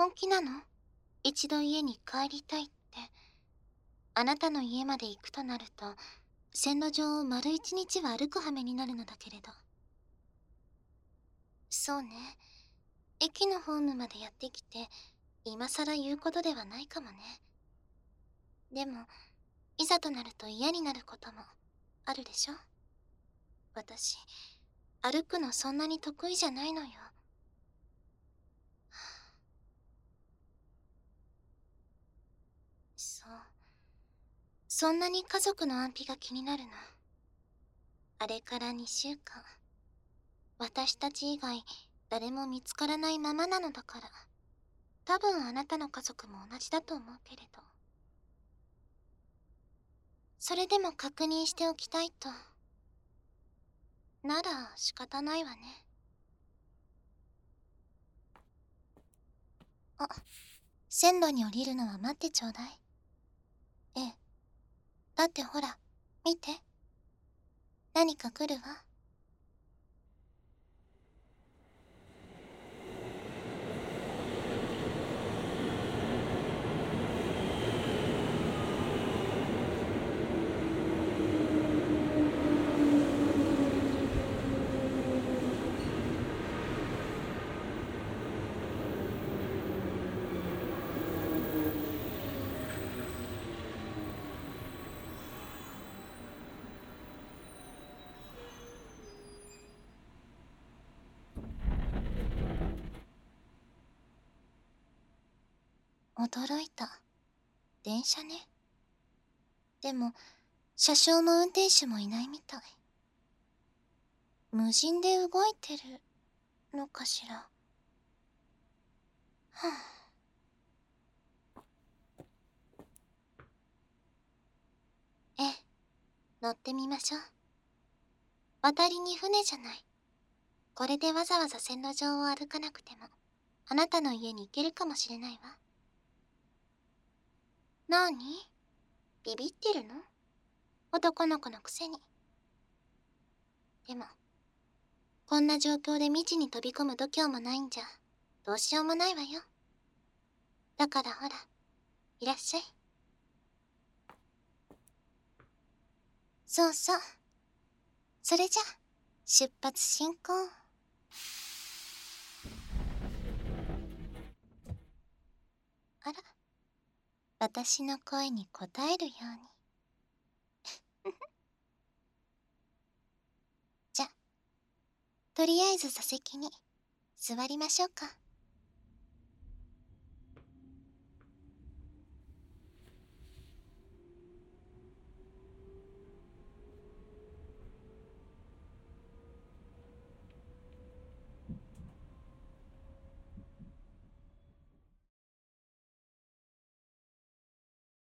本気なの？一度家に帰りたいって。あなたの家まで行くとなると、線路上を丸一日は歩く羽目になるのだけれど。そうね。駅のホームまでやってきて、今更言うことではないかもね。でも、いざとなると嫌になることもあるでしょ？私、歩くのそんなに得意じゃないのよ。そう。そんなに家族の安否が気になるの？あれから2週間。私たち以外誰も見つからないままなのだから。多分あなたの家族も同じだと思うけれど。それでも確認しておきたいと。なら仕方ないわね。あ、線路に降りるのは待ってちょうだい。ええ。だってほら、見て。何か来るわ。驚いた。電車ね。でも、車掌も運転手もいないみたい。無人で動いてるのかしら。はあ、ええ、乗ってみましょう。渡りに船じゃない。これでわざわざ線路上を歩かなくても、あなたの家に行けるかもしれないわ。なに？ビビってるの？男の子のくせに。でも、こんな状況で未知に飛び込む度胸もないんじゃ、どうしようもないわよ。だからほら、いらっしゃい。そうそう。それじゃ、出発進行。あら、私の声に応えるように。じゃ、とりあえず座席に座りましょうか。